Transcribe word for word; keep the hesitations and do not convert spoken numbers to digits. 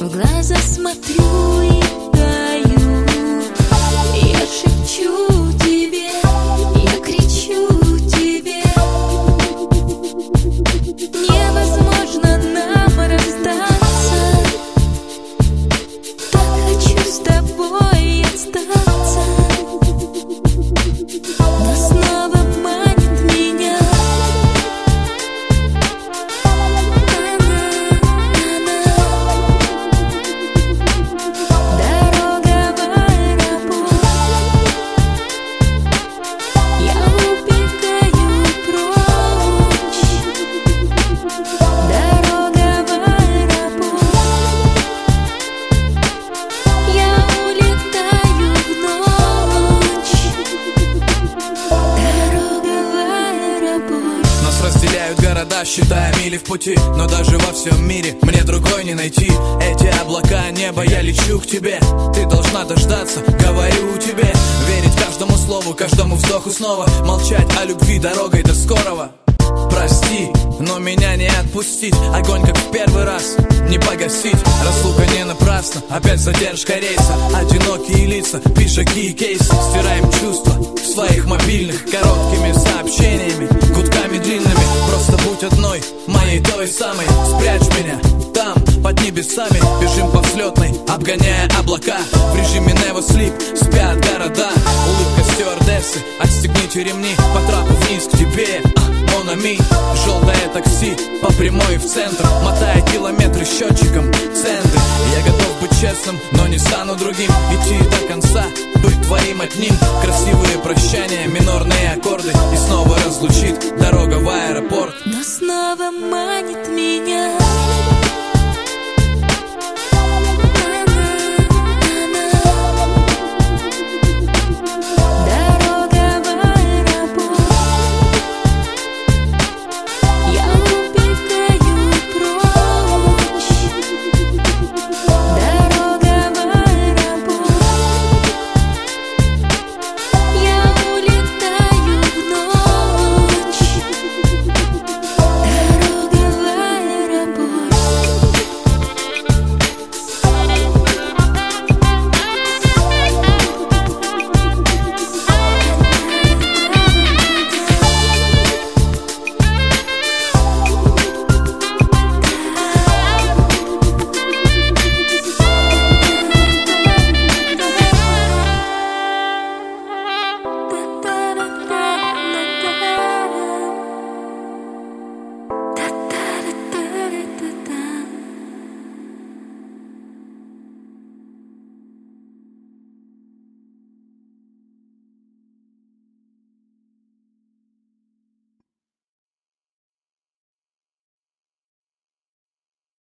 В глаза смотрю и таю. Я шепчу тебе, я кричу тебе. Невозможно нам расстаться. Так хочу с тобой остаться. Но снова манит меня. Разделяют города, считая мили в пути. Но даже во всем мире мне другой не найти. Эти облака, небо, я лечу к тебе. Ты должна дождаться, говорю тебе. Верить каждому слову, каждому вздоху снова. Молчать о любви дорогой до скорого. Прости, но меня не отпустить. Огонь как в первый раз, не погасить. Разлука не напрасна, опять задержка рейса. Одинокие лица, пиджаки и кейсы. Стираем чувства в своих мобильных. Короткими сообщениями, гудками длинными. Просто будь одной, моей той самой. Спрячь меня там, под небесами. Бежим по взлетной, обгоняя облака. В режиме never sleep, спят города. Улыбка стюардессы, отстегните ремни. По трапу вниз к тебе, Монами. Желтое такси, по прямой в центр. Мотая километры счетчиком, центы. Я готов быть честным, но не стану другим. Идти до конца, быть твоим одним. Красивые прощания, минорные аккорды. И снова разлучит дорога в аэропорт. Но снова манит меня.